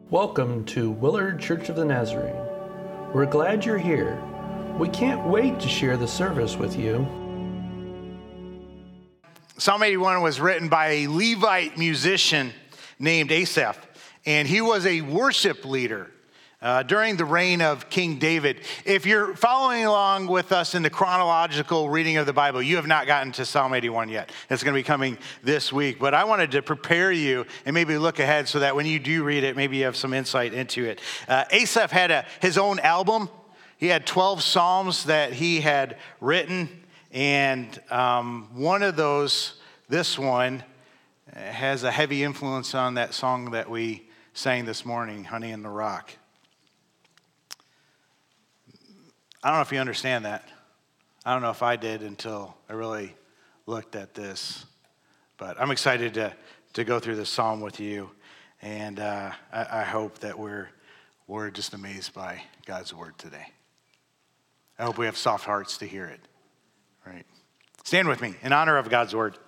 Welcome to Willard Church of the Nazarene. We're glad you're here. We can't wait to share the service with you. Psalm 81 was written by a Levite musician named Asaph, and he was a worship leader during the reign of King David. If you're following along with us in the chronological reading of the Bible, you have not gotten to Psalm 81 yet. It's going to be coming this week, but I wanted to prepare you and maybe look ahead so that when you do read it, maybe you have some insight into it. Asaph had his own album. He had 12 psalms that he had written, and one of those, this one, has a heavy influence on that song that we sang this morning, Honey in the Rock. I don't know if you understand that. I don't know if I did until I really looked at this. But I'm excited to go through this psalm with you. And I hope that we're just amazed by God's word today. I hope we have soft hearts to hear it. Right? Stand with me in honor of God's word.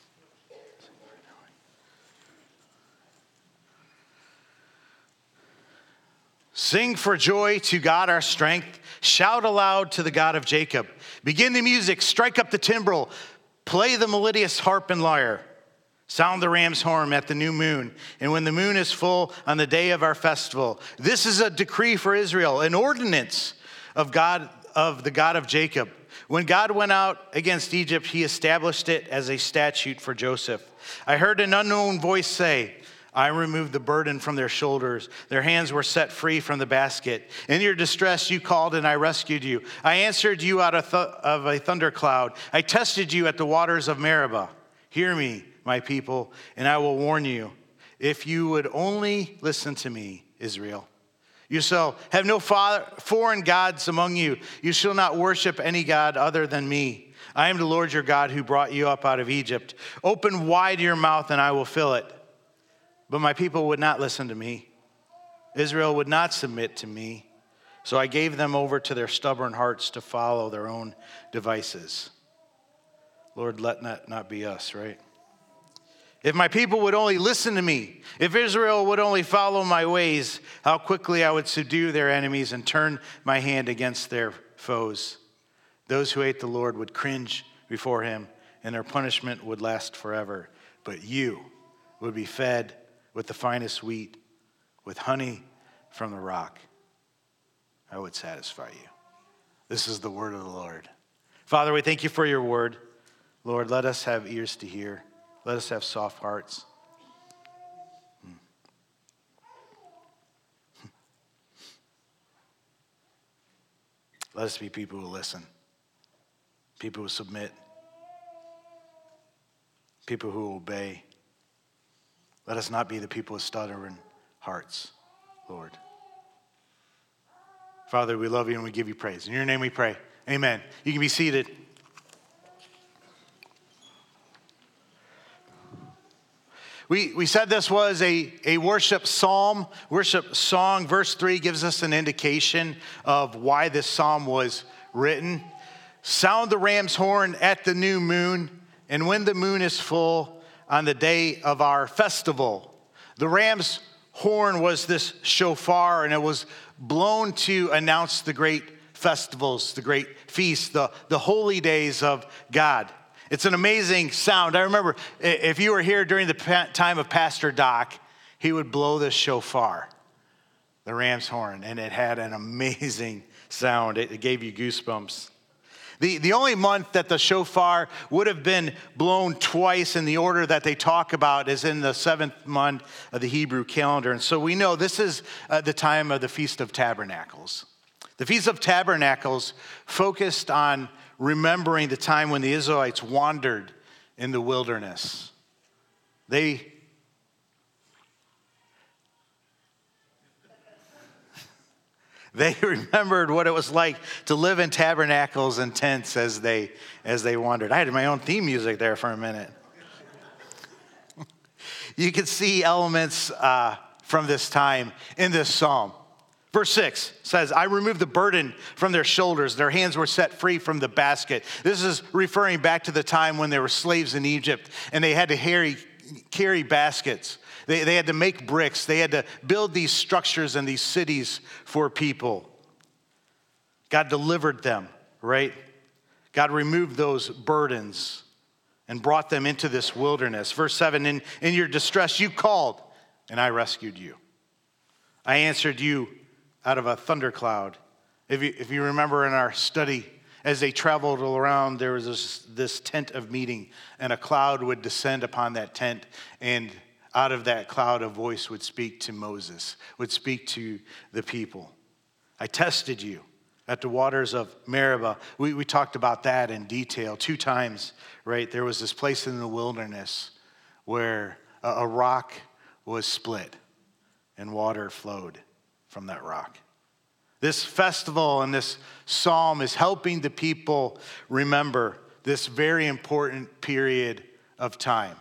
Sing for joy to God our strength. Shout aloud to the God of Jacob. Begin the music, strike up the timbrel. Play the melodious harp and lyre. Sound the ram's horn at the new moon. And when the moon is full on the day of our festival. This is a decree for Israel, an ordinance of God, of the God of Jacob. When God went out against Egypt, he established it as a statute for Joseph. I heard an unknown voice say, I removed the burden from their shoulders. Their hands were set free from the basket. In your distress, you called and I rescued you. I answered you out of a thundercloud. I tested you at the waters of Meribah. Hear me, my people, and I will warn you. If you would only listen to me, Israel. You shall have no foreign gods among you. You shall not worship any god other than me. I am the Lord your God who brought you up out of Egypt. Open wide your mouth and I will fill it. But my people would not listen to me. Israel would not submit to me. So I gave them over to their stubborn hearts to follow their own devices. Lord, let that not be us, right? If my people would only listen to me, if Israel would only follow my ways, how quickly I would subdue their enemies and turn my hand against their foes. Those who hate the Lord would cringe before him, and their punishment would last forever. But you would be fed with the finest wheat, with honey from the rock. I would satisfy you. This is the word of the Lord. Father, we thank you for your word. Lord, let us have ears to hear. Let us have soft hearts. Let us be people who listen, people who submit, people who obey. Let us not be the people with stuttering hearts, Lord. Father, we love you and we give you praise. In your name we pray. Amen. You can be seated. We said this was a worship psalm, worship song. Verse 3 gives us an indication of why this psalm was written. Sound the ram's horn at the new moon, and when the moon is full, on the day of our festival. The ram's horn was this shofar, and it was blown to announce the great festivals, the great feasts, the holy days of God. It's an amazing sound. I remember if you were here during the time of Pastor Doc, he would blow this shofar, the ram's horn, and it had an amazing sound. It gave you goosebumps. The only month that the shofar would have been blown twice in the order that they talk about is in the 7th month of the Hebrew calendar. And so we know this is the time of the Feast of Tabernacles. The Feast of Tabernacles focused on remembering the time when the Israelites wandered in the wilderness. They remembered what it was like to live in tabernacles and tents as they wandered. I had my own theme music there for a minute. You can see elements from this time in this psalm. Verse 6 says, I removed the burden from their shoulders. Their hands were set free from the basket. This is referring back to the time when they were slaves in Egypt and they had to carry baskets. They had to make bricks. They had to build these structures and these cities for people. God delivered them, right? God removed those burdens and brought them into this wilderness. Verse 7, in your distress you called, and I rescued you. I answered you out of a thundercloud. If you remember in our study, as they traveled around, there was this tent of meeting, and a cloud would descend upon that tent, and out of that cloud a voice would speak to Moses, would speak to the people. I tested you at the waters of Meribah. We talked about that in detail 2 times, right? There was this place in the wilderness where a rock was split and water flowed from that rock. This festival and this psalm is helping the people remember this very important period of time.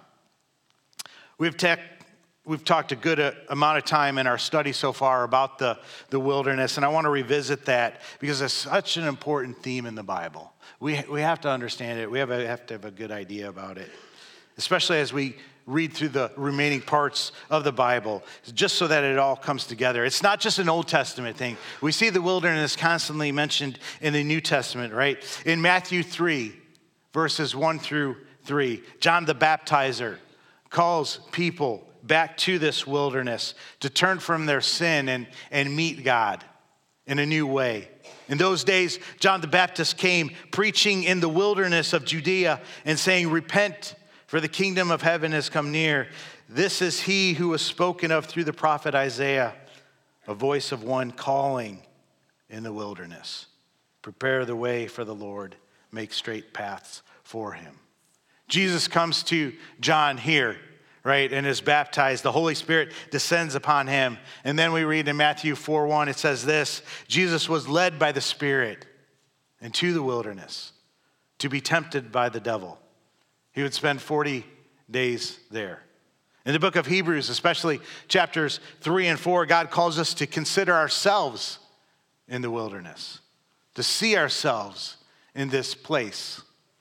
We've talked a good amount of time in our study so far about the wilderness, and I want to revisit that because it's such an important theme in the Bible. We have to understand it. We have to have a good idea about it, especially as we read through the remaining parts of the Bible, just so that it all comes together. It's not just an Old Testament thing. We see the wilderness constantly mentioned in the New Testament, right? In Matthew 3, verses 1 through 3, John the Baptizer calls people back to this wilderness to turn from their sin and meet God in a new way. In those days, John the Baptist came preaching in the wilderness of Judea and saying, "Repent, for the kingdom of heaven has come near. This is he who was spoken of through the prophet Isaiah, a voice of one calling in the wilderness. Prepare the way for the Lord, make straight paths for him." Jesus comes to John here, right, and is baptized. The Holy Spirit descends upon him. And then we read in Matthew 4:1, it says this: Jesus was led by the Spirit into the wilderness to be tempted by the devil. He would spend 40 days there. In the book of Hebrews, especially chapters 3 and 4, God calls us to consider ourselves in the wilderness, to see ourselves in this place,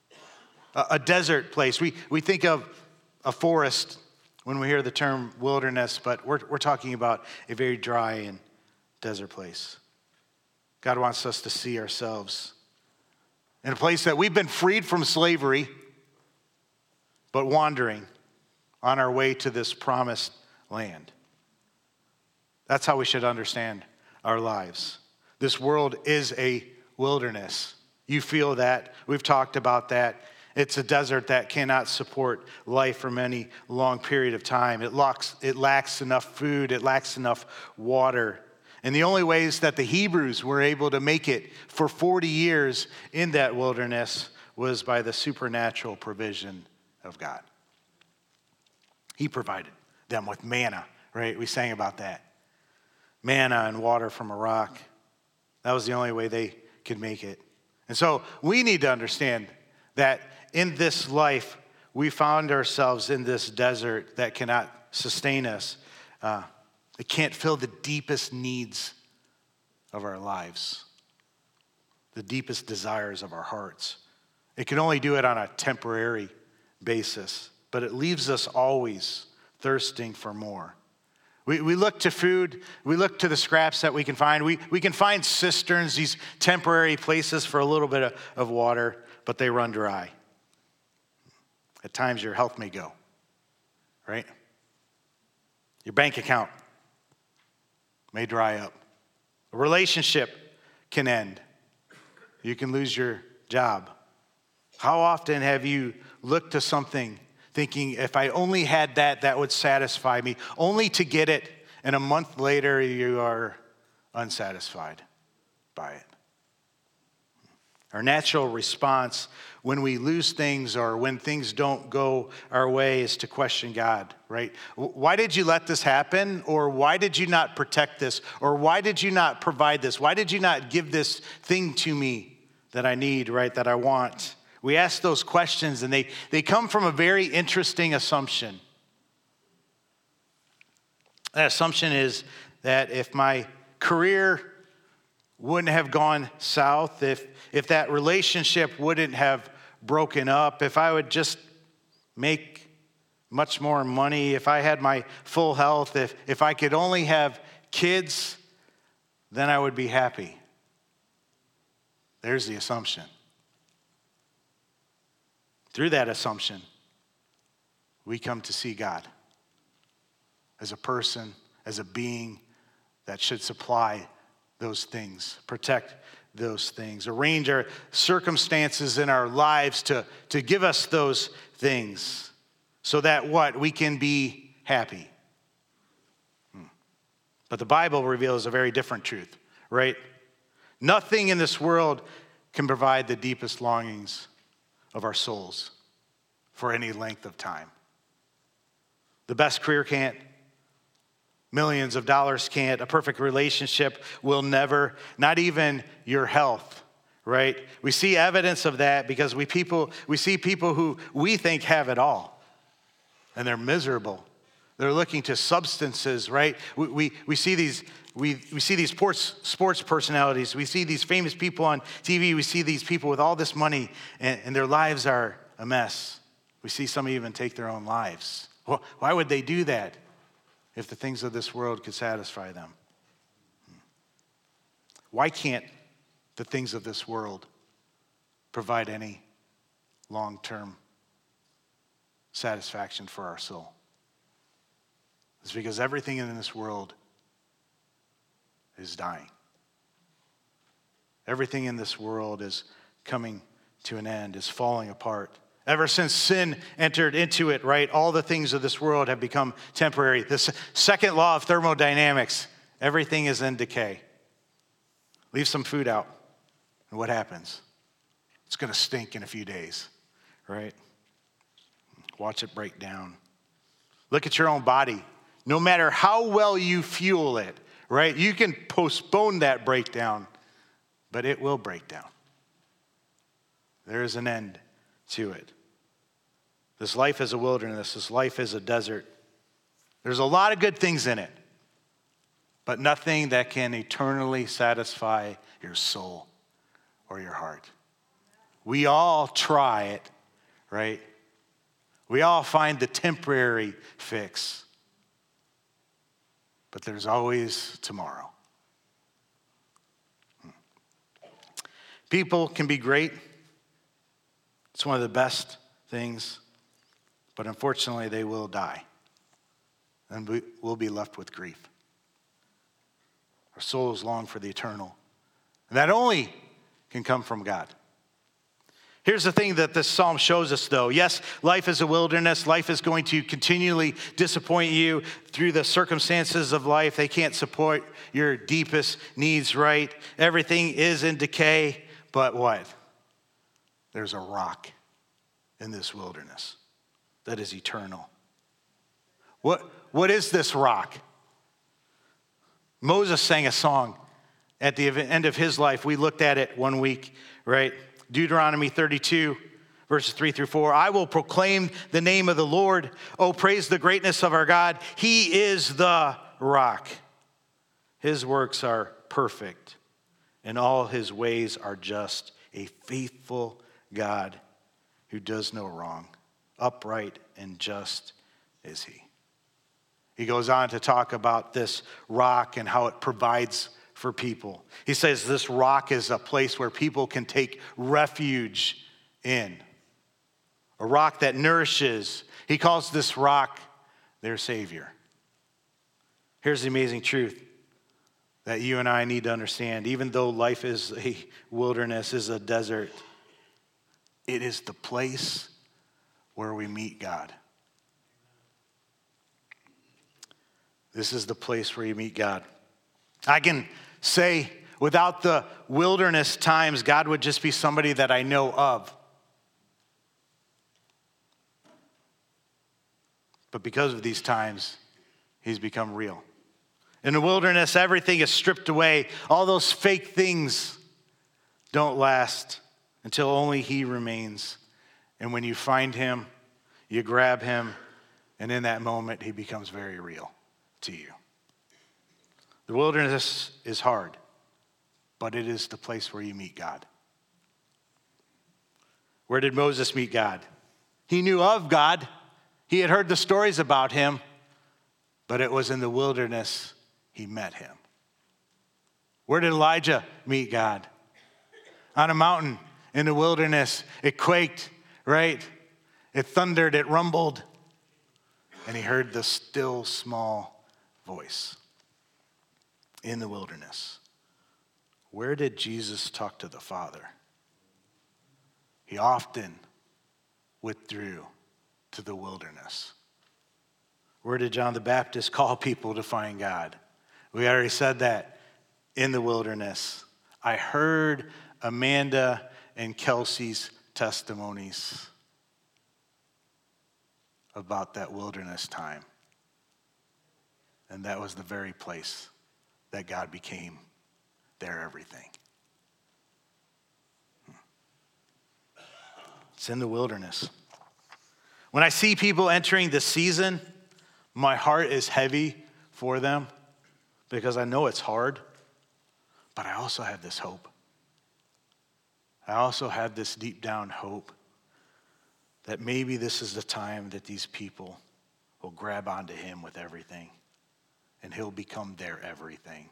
a desert place. We think of a forest when we hear the term wilderness, but we're talking about a very dry and desert place. God wants us to see ourselves in a place that we've been freed from slavery, but wandering on our way to this promised land. That's how we should understand our lives. This world is a wilderness. You feel that. We've talked about that. It's a desert that cannot support life for any long period of time. It lacks enough food. It lacks enough water. And the only ways that the Hebrews were able to make it for 40 years in that wilderness was by the supernatural provision of God. He provided them with manna, right? We sang about that. Manna and water from a rock. That was the only way they could make it. And so we need to understand that in this life, we found ourselves in this desert that cannot sustain us. It can't fill the deepest needs of our lives, the deepest desires of our hearts. It can only do it on a temporary basis, but it leaves us always thirsting for more. We look to food, we look to the scraps that we can find. We can find cisterns, these temporary places for a little bit of water, but they run dry. At times your health may go, right? Your bank account may dry up. A relationship can end. You can lose your job. How often have you looked to something thinking, if I only had that, that would satisfy me, only to get it, and a month later you are unsatisfied by it? Our natural response when we lose things or when things don't go our way is to question God, right? Why did you let this happen? Or why did you not protect this? Or why did you not provide this? Why did you not give this thing to me that I need, right, that I want? We ask those questions, and they come from a very interesting assumption. That assumption is that if my career wouldn't have gone south, if that relationship wouldn't have broken up, if I would just make much more money, if I had my full health, if I could only have kids, then I would be happy. There's the assumption. Through that assumption, we come to see God as a person, as a being that should supply those things, protect those things, arrange our circumstances in our lives to give us those things so that what? We can be happy. But the Bible reveals a very different truth, right? Nothing in this world can provide the deepest longings of our souls for any length of time. The best career can't. Millions of dollars can't. A perfect relationship will never. Not even your health, right? We see evidence of that because we see people who we think have it all, and they're miserable. They're looking to substances, right? We see these sports personalities. We see these famous people on TV. We see these people with all this money, and their lives are a mess. We see some even take their own lives. Well, why would they do that if the things of this world could satisfy them? Why can't the things of this world provide any long-term satisfaction for our soul? It's because everything in this world is dying. Everything in this world is coming to an end, is falling apart. Ever since sin entered into it, right, all the things of this world have become temporary. The second law of thermodynamics, everything is in decay. Leave some food out, and what happens? It's going to stink in a few days, right? Watch it break down. Look at your own body. No matter how well you fuel it, right, you can postpone that breakdown, but it will break down. There is an end to it. This life is a wilderness. This life is a desert. There's a lot of good things in it, but nothing that can eternally satisfy your soul or your heart. We all try it, right? We all find the temporary fix, but there's always tomorrow. People can be great. It's one of the best things, but unfortunately they will die, and we will be left with grief. Our souls long for the eternal, and that only can come from God. Here's the thing that this psalm shows us, though. Yes, life is a wilderness. Life is going to continually disappoint you through the circumstances of life. They can't support your deepest needs, right? Everything is in decay, but what? There's a rock in this wilderness that is eternal. What is this rock? Moses sang a song at the end of his life. We looked at it one week, right? Deuteronomy 32, verses 3-4. I will proclaim the name of the Lord. Oh, praise the greatness of our God. He is the rock. His works are perfect, and all his ways are just. A faithful God who does no wrong. Upright and just is he. He goes on to talk about this rock and how it provides for people. He says this rock is a place where people can take refuge in. A rock that nourishes. He calls this rock their Savior. Here's the amazing truth that you and I need to understand. Even though life is a wilderness, is a desert, it is the place where we meet God. This is the place where you meet God. I can say without the wilderness times, God would just be somebody that I know of. But because of these times, he's become real. In the wilderness, everything is stripped away. All those fake things don't last until only he remains. And when you find him, you grab him, and in that moment, he becomes very real to you. The wilderness is hard, but it is the place where you meet God. Where did Moses meet God? He knew of God. He had heard the stories about him, but it was in the wilderness he met him. Where did Elijah meet God? On a mountain in the wilderness. It quaked, right? It thundered, it rumbled, and he heard the still small voice in the wilderness. Where did Jesus talk to the Father? He often withdrew to the wilderness. Where did John the Baptist call people to find God? We already said that, in the wilderness. I heard Amanda and Kelsey's testimonies about that wilderness time. And that was the very place that God became their everything. It's in the wilderness. When I see people entering the season, my heart is heavy for them because I know it's hard, but I also have this hope. I also have this deep down hope that maybe this is the time that these people will grab onto him with everything and he'll become their everything.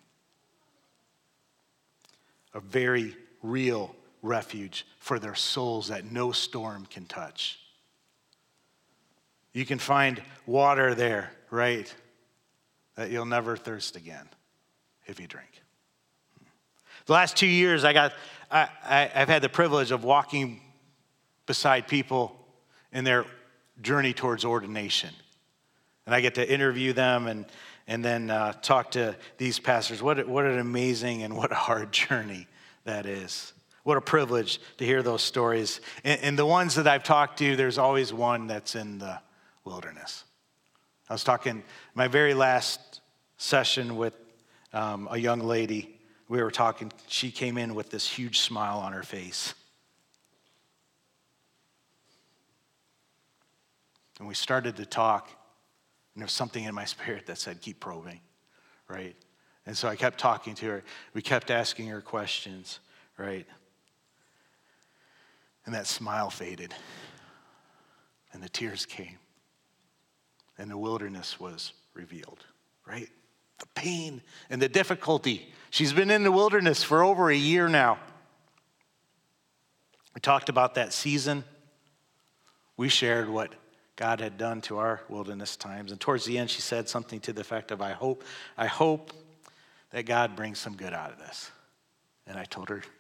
A very real refuge for their souls that no storm can touch. You can find water there, right? That you'll never thirst again if you drink. The last 2 years, I've had the privilege of walking beside people in their journey towards ordination. And I get to interview them and then talk to these pastors. What an amazing and what a hard journey that is. What a privilege to hear those stories. And the ones that I've talked to, there's always one that's in the wilderness. I was talking my very last session with a young lady. We were talking. She came in with this huge smile on her face. And we started to talk, and there was something in my spirit that said, keep probing, right? And so I kept talking to her. We kept asking her questions, right? And that smile faded, and the tears came, and the wilderness was revealed, right? The pain and the difficulty. She's been in the wilderness for over a year now. We talked about that season. We shared what God had done to our wilderness times. And towards the end, she said something to the effect of, I hope that God brings some good out of this. And I told her,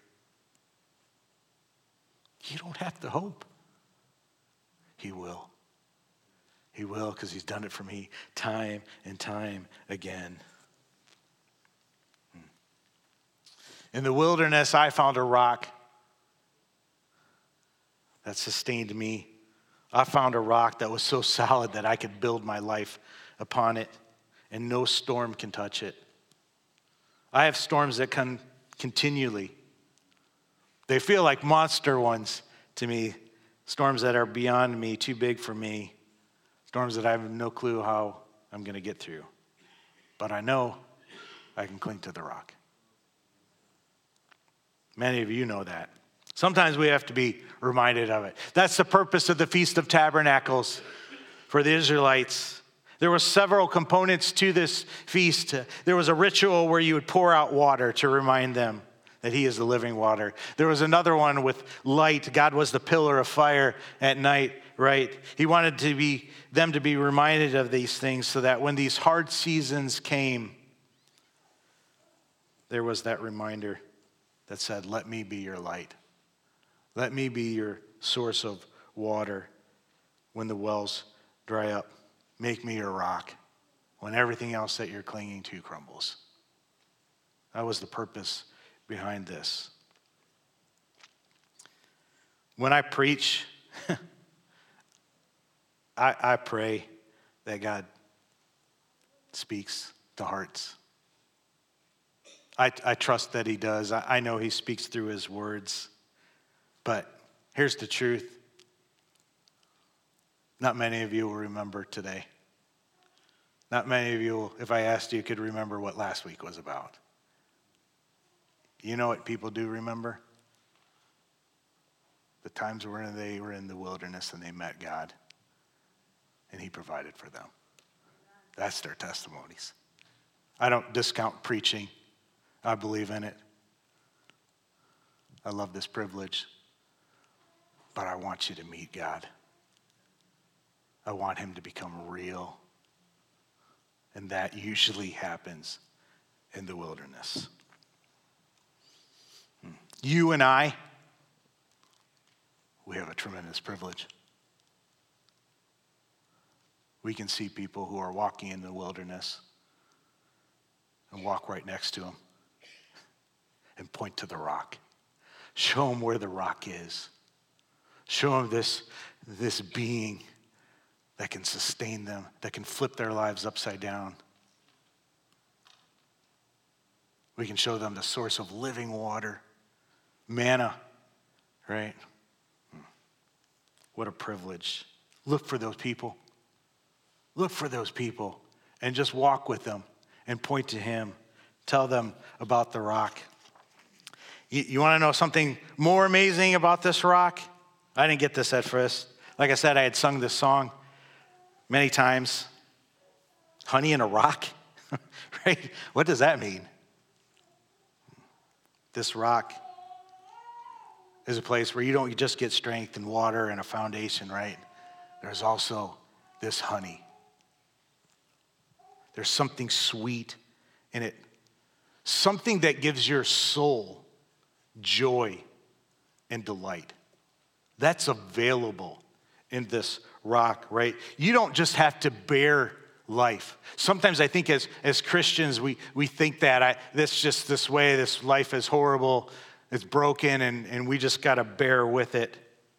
you don't have to hope. He will. He will, because he's done it for me time and time again. In the wilderness, I found a rock that sustained me. I found a rock that was so solid that I could build my life upon it, and no storm can touch it. I have storms that come continually. They feel like monster ones to me, storms that are beyond me, too big for me, storms that I have no clue how I'm going to get through. But I know I can cling to the rock. Many of you know that. Sometimes we have to be reminded of it. That's the purpose of the Feast of Tabernacles for the Israelites. There were several components to this feast. There was a ritual where you would pour out water to remind them that he is the living water. There was another one with light. God was the pillar of fire at night, right? He wanted them to be reminded of these things so that when these hard seasons came, there was that reminder that said, let me be your light. Let me be your source of water when the wells dry up. Make me your rock when everything else that you're clinging to crumbles. That was the purpose behind this. When I preach, I pray that God speaks to hearts. I trust that he does. I know he speaks through his words. But here's the truth. Not many of you will remember today. Not many of you, if I asked you, could remember what last week was about. You know what people do remember? The times when they were in the wilderness and they met God. and he provided for them. That's their testimonies. I don't discount preaching. I believe in it. I love this privilege. But I want you to meet God. I want him to become real. And that usually happens in the wilderness. You and I, we have a tremendous privilege. We can see people who are walking in the wilderness and walk right next to them and point to the rock. Show them where the rock is. Show them this being that can sustain them, that can flip their lives upside down. We can show them the source of living water, manna, right? What a privilege. Look for those people. Look for those people and just walk with them and point to him. Tell them about the rock. You want to know something more amazing about this rock? I didn't get this at first. Like I said, I had sung this song many times. Honey in a rock, right? What does that mean? This rock is a place where you don't just get strength and water and a foundation, right? There's also this honey. There's something sweet in it. Something that gives your soul joy and delight. That's available in this rock, right? You don't just have to bear life. Sometimes I think as Christians, we think that this just this way, this life is horrible, it's broken, and we just got to bear with it.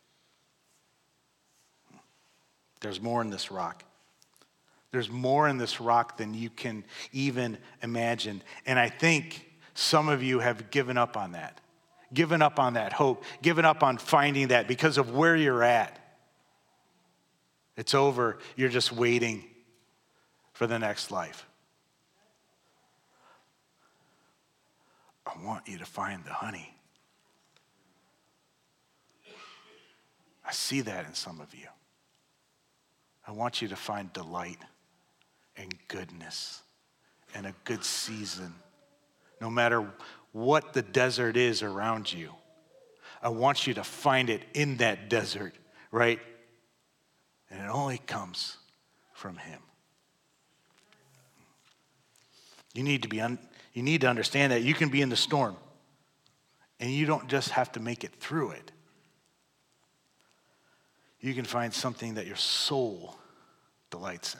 There's more in this rock. There's more in this rock than you can even imagine. And I think some of you have given up on that. Given up on that hope. Given up on finding that because of where you're at. It's over. You're just waiting for the next life. I want you to find the honey. I see that in some of you. I want you to find delight and goodness and a good season. No matter what the desert is around you, I want you to find it in that desert, right? And it only comes from him. You need to understand that you can be in the storm and you don't just have to make it through it. You can find something that your soul delights in.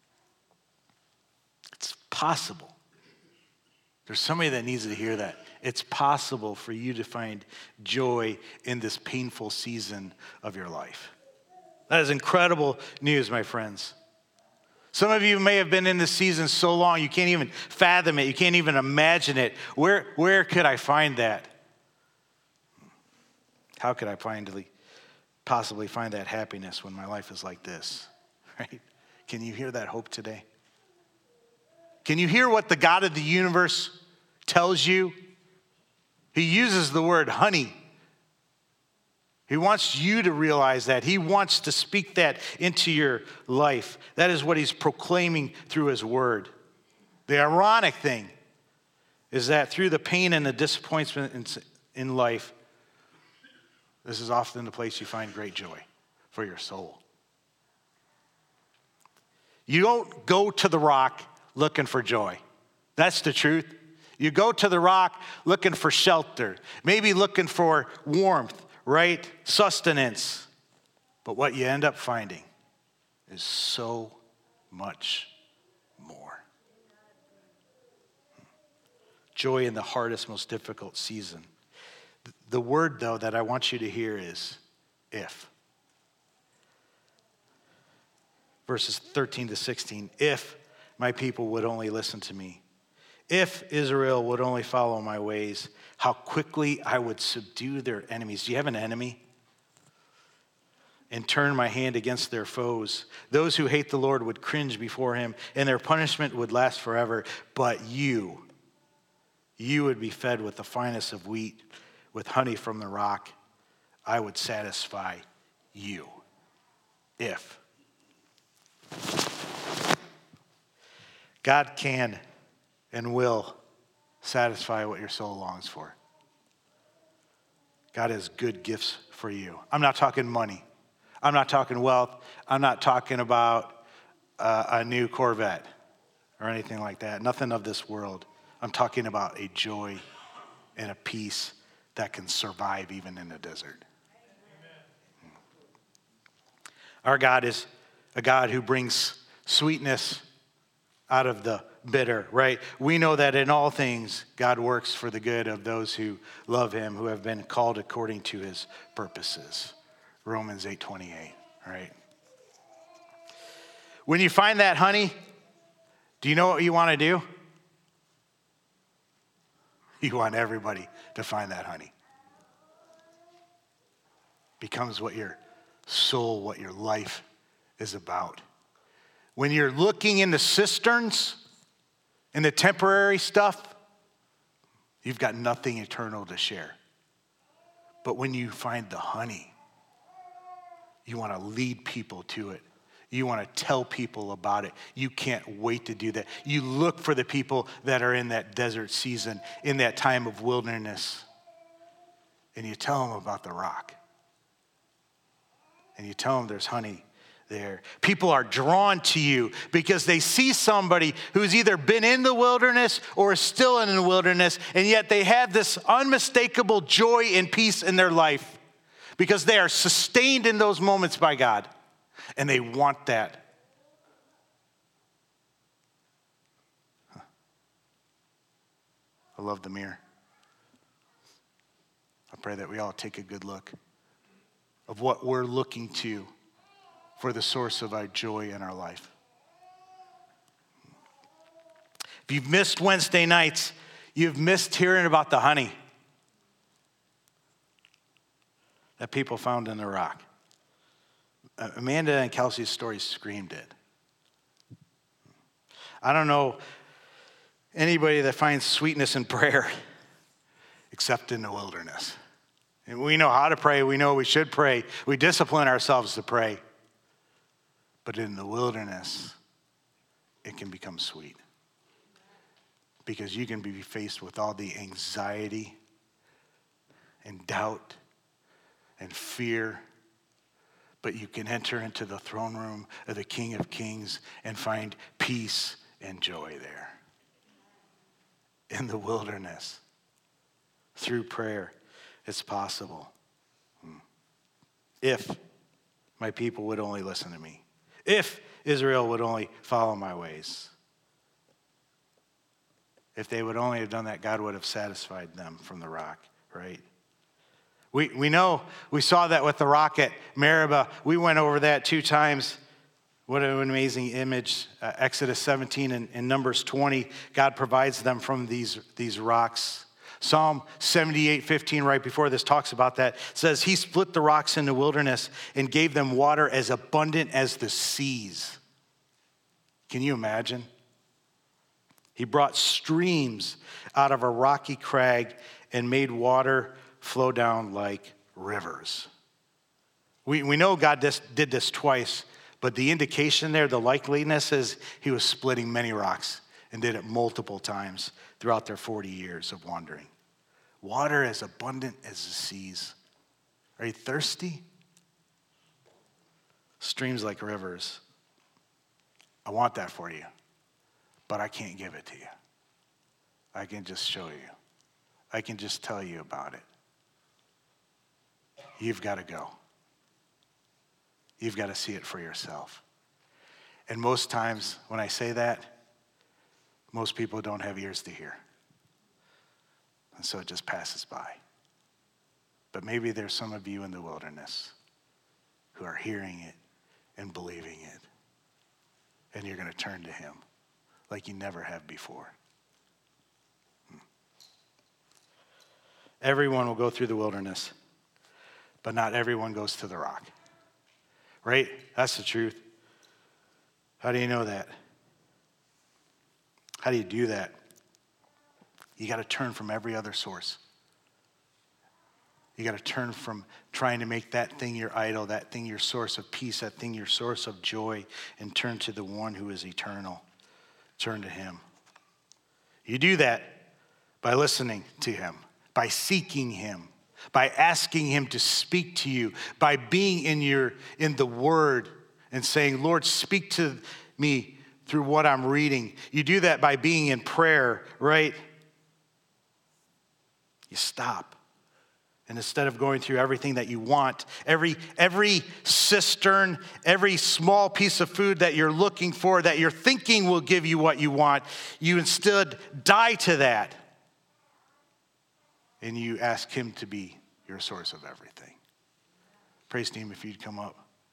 It's possible. There's somebody that needs to hear that. It's possible for you to find joy in this painful season of your life. That is incredible news, my friends. Some of you may have been in this season so long you can't even fathom it. You can't even imagine it. Where could I find that? How could I possibly find that happiness when my life is like this? Right? Can you hear that hope today? Can you hear what the God of the universe tells you? He uses the word honey. He wants you to realize that. He wants to speak that into your life. That is what he's proclaiming through his word. The ironic thing is that through the pain and the disappointment in life, this is often the place you find great joy for your soul. You don't go to the rock looking for joy. That's the truth. You go to the rock looking for shelter, maybe looking for warmth, right? Sustenance. But what you end up finding is so much more. Joy in the hardest, most difficult season. The word, though, that I want you to hear is if. Verses 13 to 16. If my people would only listen to me. If Israel would only follow my ways, how quickly I would subdue their enemies. Do you have an enemy? And turn my hand against their foes. Those who hate the Lord would cringe before him, and their punishment would last forever. But you would be fed with the finest of wheat, with honey from the rock. I would satisfy you. If. God can and will satisfy what your soul longs for. God has good gifts for you. I'm not talking money. I'm not talking wealth. I'm not talking about a new Corvette or anything like that. Nothing of this world. I'm talking about a joy and a peace that can survive even in the desert. Amen. Our God is a God who brings sweetness out of the bitter, right? We know that in all things, God works for the good of those who love him, who have been called according to his purposes. Romans 8:28, right? When you find that honey, do you know what you want to do? You want everybody to find that honey. Becomes what your soul, what your life is about. When you're looking in the cisterns and the temporary stuff, you've got nothing eternal to share. But when you find the honey, you want to lead people to it. You want to tell people about it. You can't wait to do that. You look for the people that are in that desert season, in that time of wilderness, and you tell them about the rock. And you tell them there's honey there. People are drawn to you because they see somebody who's either been in the wilderness or is still in the wilderness, and yet they have this unmistakable joy and peace in their life because they are sustained in those moments by God, and they want that. I love the mirror. I pray that we all take a good look of what we're looking to for the source of our joy in our life. If you've missed Wednesday nights, you've missed hearing about the honey that people found in the rock. Amanda and Kelsey's story screamed it. I don't know anybody that finds sweetness in prayer except in the wilderness. And we know how to pray. We know we should pray. We discipline ourselves to pray. But in the wilderness, it can become sweet. Because you can be faced with all the anxiety and doubt and fear. But you can enter into the throne room of the King of Kings and find peace and joy there. In the wilderness, through prayer, it's possible. If my people would only listen to me. If Israel would only follow my ways. If they would only have done that, God would have satisfied them from the rock, right? We know, we saw that with the rock at Meribah. We went over that 2 times. What an amazing image. Exodus 17 and Numbers 20, God provides them from these rocks. Psalm 78:15, right before this, talks about that. It says, he split the rocks in the wilderness and gave them water as abundant as the seas. Can you imagine? He brought streams out of a rocky crag and made water flow down like rivers. We know God did this twice, but the indication there, the likeliness is he was splitting many rocks and did it multiple times throughout their 40 years of wandering. Water as abundant as the seas. Are you thirsty? Streams like rivers. I want that for you, but I can't give it to you. I can just show you. I can just tell you about it. You've got to go. You've got to see it for yourself. And most times when I say that, most people don't have ears to hear. And so it just passes by. But maybe there's some of you in the wilderness who are hearing it and believing it. And you're going to turn to him like you never have before. Everyone will go through the wilderness, but not everyone goes to the rock. Right? That's the truth. How do you know that? How do you do that? You got to turn from every other source. You got to turn from trying to make that thing your idol, that thing your source of peace, that thing your source of joy, and turn to the one who is eternal. Turn to him. You do that by listening to him, by seeking him, by asking him to speak to you, by being in the word and saying, Lord, speak to me through what I'm reading. You do that by being in prayer, right? You stop. And instead of going through everything that you want, every cistern, every small piece of food that you're looking for, that you're thinking will give you what you want, you instead die to that. And you ask him to be your source of everything. Praise team, if you'd come up.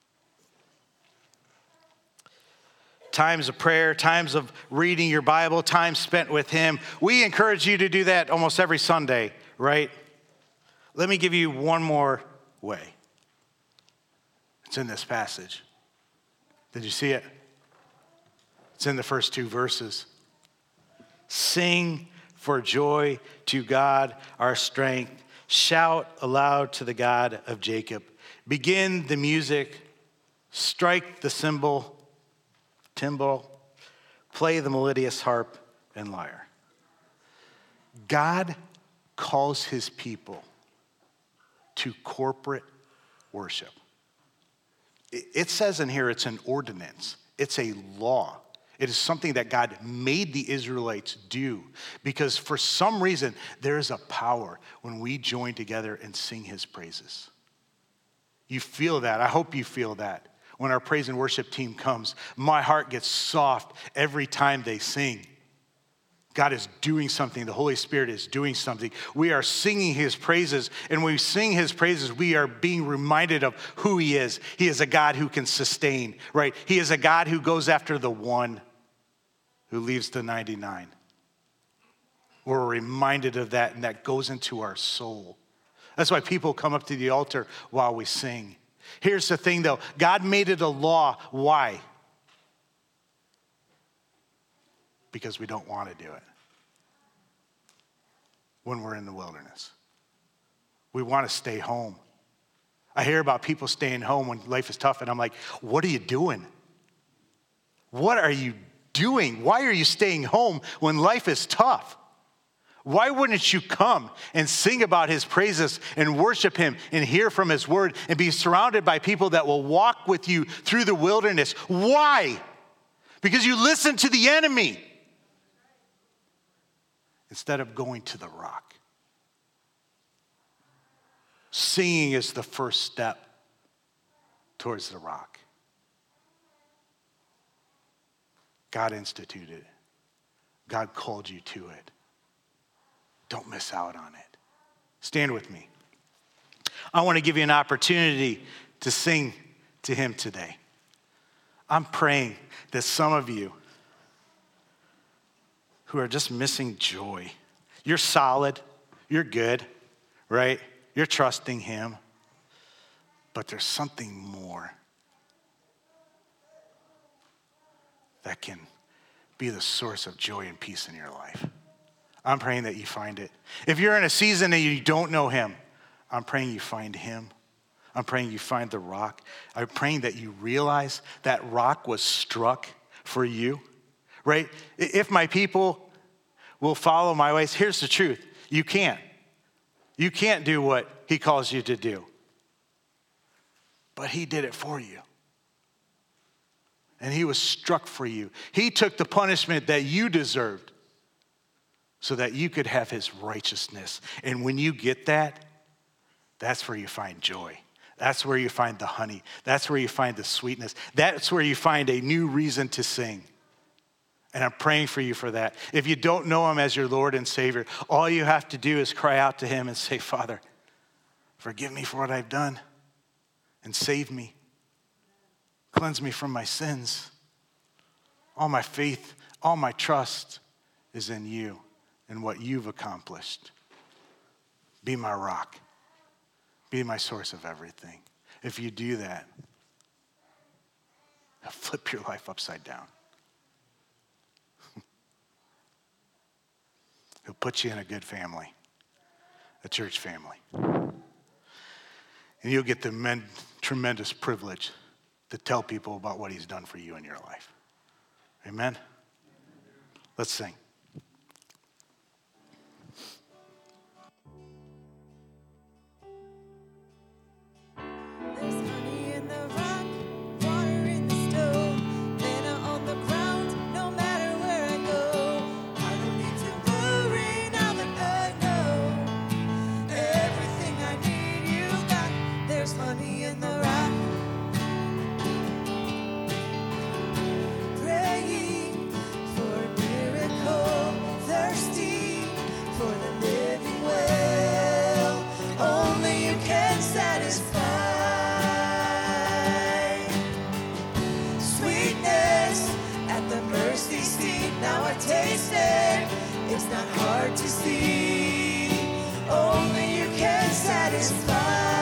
Times of prayer, times of reading your Bible, time spent with him. We encourage you to do that almost every Sunday, right? Let me give you one more way. It's in this passage. Did you see it? It's in the first two verses. Sing for joy to God, our strength. Shout aloud to the God of Jacob. Begin the music. Strike the cymbal, timbrel. Play the melodious harp and lyre. God calls his people to corporate worship. It says in here it's an ordinance. It's a law. It is something that God made the Israelites do because for some reason there is a power when we join together and sing his praises. You feel that. I hope you feel that. When our praise and worship team comes, my heart gets soft every time they sing. God is doing something. The Holy Spirit is doing something. We are singing his praises. And when we sing his praises, we are being reminded of who he is. He is a God who can sustain, right? He is a God who goes after the one who leaves the 99. We're reminded of that, and that goes into our soul. That's why people come up to the altar while we sing. Here's the thing, though. God made it a law. Why? Because we don't want to do it when we're in the wilderness. We want to stay home. I hear about people staying home when life is tough, and I'm like, what are you doing? What are you doing? Why are you staying home when life is tough? Why wouldn't you come and sing about his praises and worship him and hear from his word and be surrounded by people that will walk with you through the wilderness? Why? Because you listen to the enemy instead of going to the rock. Singing is the first step towards the rock. God instituted it. God called you to it. Don't miss out on it. Stand with me. I want to give you an opportunity to sing to him today. I'm praying that some of you who are just missing joy, you're solid, you're good, right? You're trusting him, but there's something more that can be the source of joy and peace in your life. I'm praying that you find it. If you're in a season that you don't know him, I'm praying you find him. I'm praying you find the rock. I'm praying that you realize that rock was struck for you, right? If my people will follow my ways, here's the truth. You can't. You can't do what he calls you to do. But he did it for you. And he was struck for you. He took the punishment that you deserved so that you could have his righteousness. And when you get that, that's where you find joy. That's where you find the honey. That's where you find the sweetness. That's where you find a new reason to sing. And I'm praying for you for that. If you don't know him as your Lord and Savior, all you have to do is cry out to him and say, Father, forgive me for what I've done and save me. Cleanse me from my sins. All my faith, all my trust is in you and what you've accomplished. Be my rock. Be my source of everything. If you do that, it'll flip your life upside down. He'll put you in a good family, a church family. And you'll get the tremendous privilege to tell people about what he's done for you in your life. Amen? Let's sing. There's honey in the rock, water in the stove, manna on the ground, no matter where I go. I don't need to worry now that I know everything I need you've got. There's honey in the rock. Praying for a miracle, thirsty for the living well. Only you can satisfy. Sweetness at the mercy seat. Now I taste it. It's not hard to see. Only you can satisfy.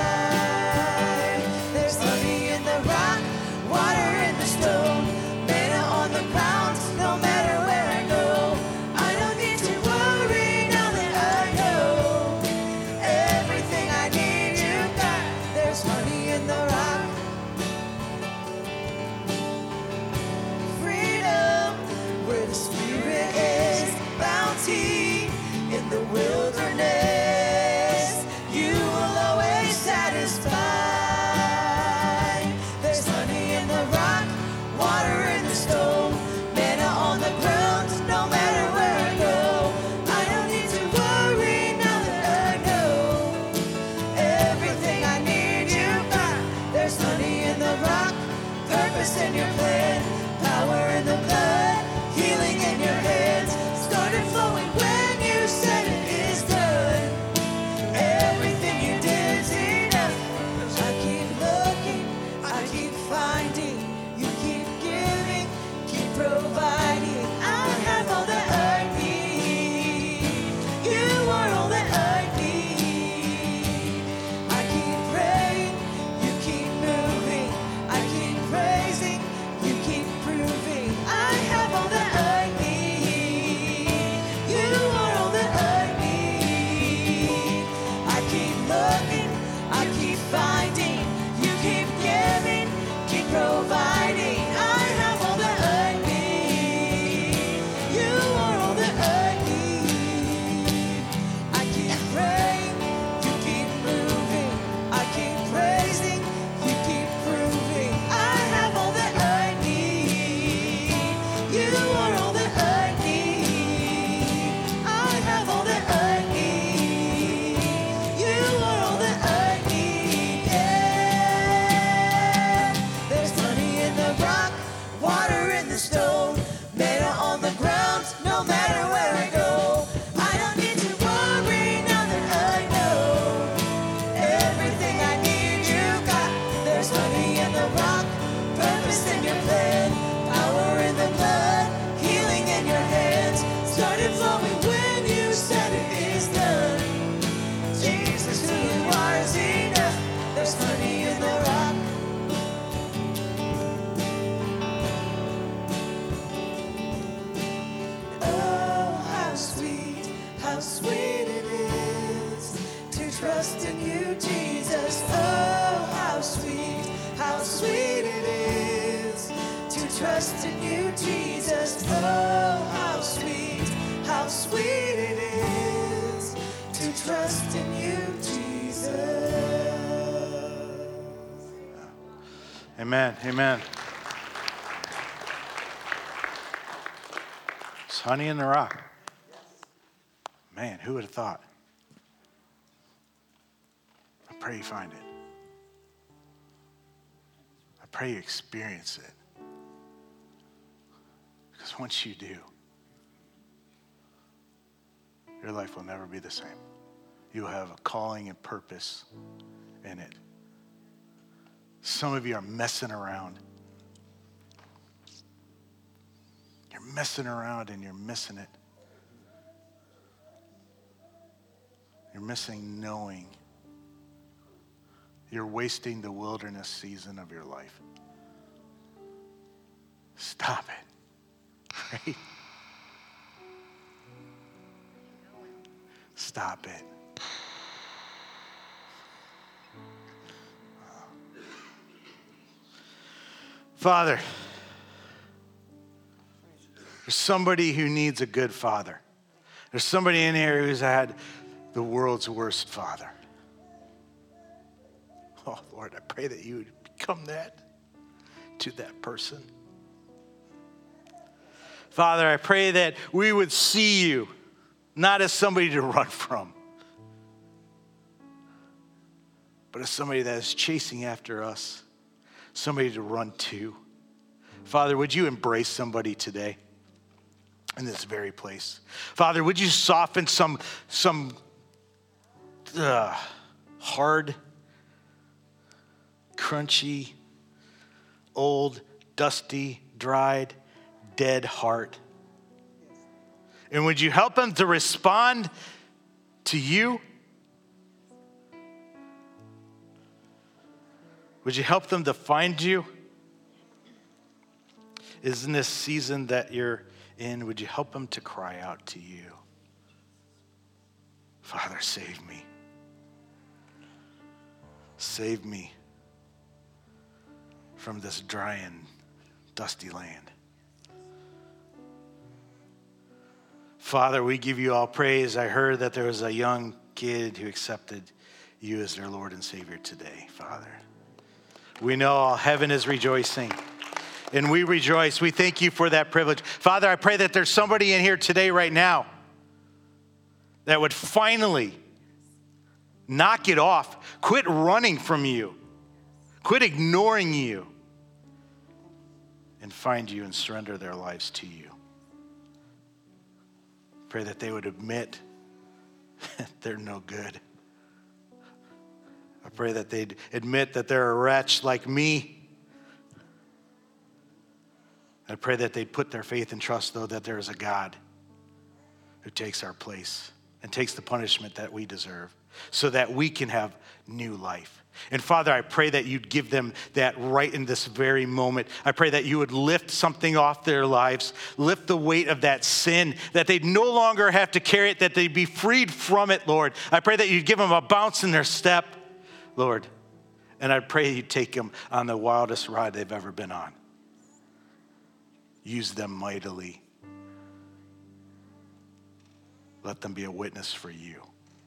There's honey in the rock, water in the stone, manna on the ground, no matter where I go. I don't need to worry now that I know everything I need you've got. There's honey in the rock. Freedom where the Spirit is, bounty in the wilderness. You will always satisfy. There's honey in the rock, water in the stone, manna on the ground, no matter where I go. I don't need to worry now that I know everything I need you've got. There's honey in the rock, purpose in your plan, power in the blood, healing in your hands. Started flowing when you said it is done. Everything you did is enough. I keep looking, I keep finding. You keep giving, keep providing. I have all that I need. You are all that I need. I keep praying, you keep moving. I keep praising, you keep proving. I have all that I need. You are all that I need. I keep looking, I keep finding. You keep giving, keep providing. I have all that I need. You are all that I need. I keep praying, you keep moving. I keep praising, you keep proving. I have all that I need. You are all that I need. I have all that I need. You are all that I need. Yeah. There's honey in the rock, water in the stone, manna on the ground, no matter where I go. I don't need to worry now that I know everything I need you got. There's honey in the rock, purpose in your plan, power in the blood, healing in your hands. Started flowing when you said it is done. Jesus, who you are is enough. There's honey in the rock. Oh, how sweet it is to trust in you, Jesus. Oh, how sweet it is to trust in you, Jesus. Oh, how sweet it is to trust in you, Jesus. Amen. Amen. It's honey in the rock. Man, who would have thought? I pray you find it. I pray you experience it. Because once you do, your life will never be the same. You'll have a calling and purpose in it. Some of you are messing around. You're messing around and you're missing it. You're missing knowing. You're wasting the wilderness season of your life. Stop it. Right? Stop it. Father, there's somebody who needs a good father. There's somebody in here who's had the world's worst father. Oh, Lord, I pray that you would become that to that person. Father, I pray that we would see you not as somebody to run from, but as somebody that is chasing after us, somebody to run to. Father, would you embrace somebody today in this very place? Father, would you soften some hard, crunchy, old, dusty, dried, dead heart? And would you help them to respond to you? Would you help them to find you? Isn't this season that you're in, would you help them to cry out to you? Father, save me. Save me from this dry and dusty land. Father, we give you all praise. I heard that there was a young kid who accepted you as their Lord and Savior today, Father. We know all heaven is rejoicing, and we rejoice. We thank you for that privilege. Father, I pray that there's somebody in here today right now that would finally knock it off, quit running from you, quit ignoring you, and find you and surrender their lives to you. Pray that they would admit that they're no good. I pray that they'd admit that they're a wretch like me. I pray that they'd put their faith and trust, though, that there is a God who takes our place and takes the punishment that we deserve so that we can have new life. And Father, I pray that you'd give them that right in this very moment. I pray that you would lift something off their lives, lift the weight of that sin, that they'd no longer have to carry it, that they'd be freed from it, Lord. I pray that you'd give them a bounce in their step, Lord. And I pray you'd take them on the wildest ride they've ever been on. Use them mightily. Let them be a witness for you.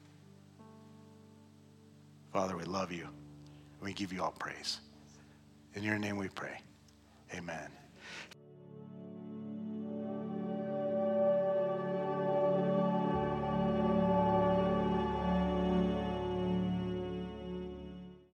Father, we love you. We give you all praise. In your name we pray. Amen.